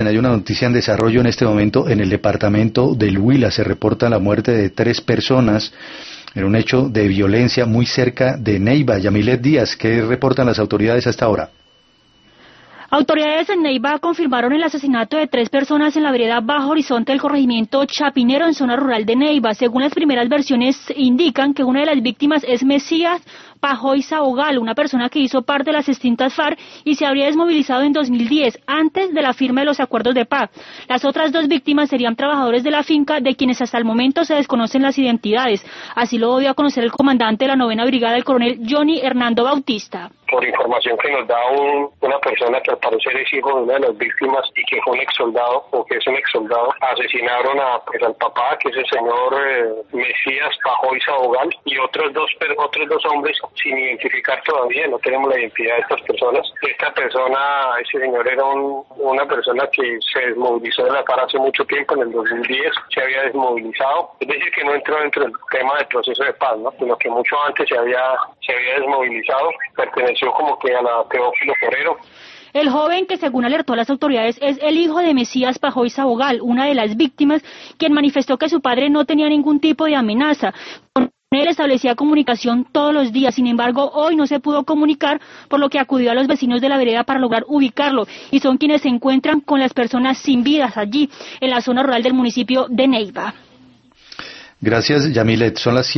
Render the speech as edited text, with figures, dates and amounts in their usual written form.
Hay una noticia en desarrollo en este momento en el departamento del Huila. Se reporta la muerte de 3 personas en un hecho de violencia muy cerca de Neiva. Yamilet Díaz, ¿qué reportan las autoridades hasta ahora? Autoridades en Neiva confirmaron el asesinato de 3 personas en la vereda Bajo Horizonte del corregimiento Chapinero en zona rural de Neiva. Según las primeras versiones indican que una de las víctimas es Mesías Pajoy Sabogal, una persona que hizo parte de las extintas FARC y se habría desmovilizado en 2010, antes de la firma de los acuerdos de paz. Las otras 2 víctimas serían trabajadores de la finca, de quienes hasta el momento se desconocen las identidades. Así lo dio a conocer el comandante de la 9ª Brigada, el coronel Johnny Hernando Bautista. Por información que nos da una persona que al parecer es hijo de una de las víctimas y que fue un exsoldado, o que es un exsoldado, asesinaron al papá, que es el señor Mesías Pajoy Sabogal, y otros dos hombres sin identificar todavía. No tenemos la identidad de estas personas. Ese señor era una persona que se desmovilizó de la FARC hace mucho tiempo, en el 2010 se había desmovilizado, es decir, que no entró dentro del tema del proceso de paz, ¿no? Sino que mucho antes se había desmovilizado, perteneció como que a la Teófilo Forero. El joven, que según alertó a las autoridades, es el hijo de Mesías Pajoy Sabogal, una de las víctimas, quien manifestó que su padre no tenía ningún tipo de amenaza. Con él establecía comunicación todos los días. Sin embargo, hoy no se pudo comunicar, por lo que acudió a los vecinos de la vereda para lograr ubicarlo, y son quienes se encuentran con las personas sin vidas allí, en la zona rural del municipio de Neiva. Gracias, Yamilet. Son las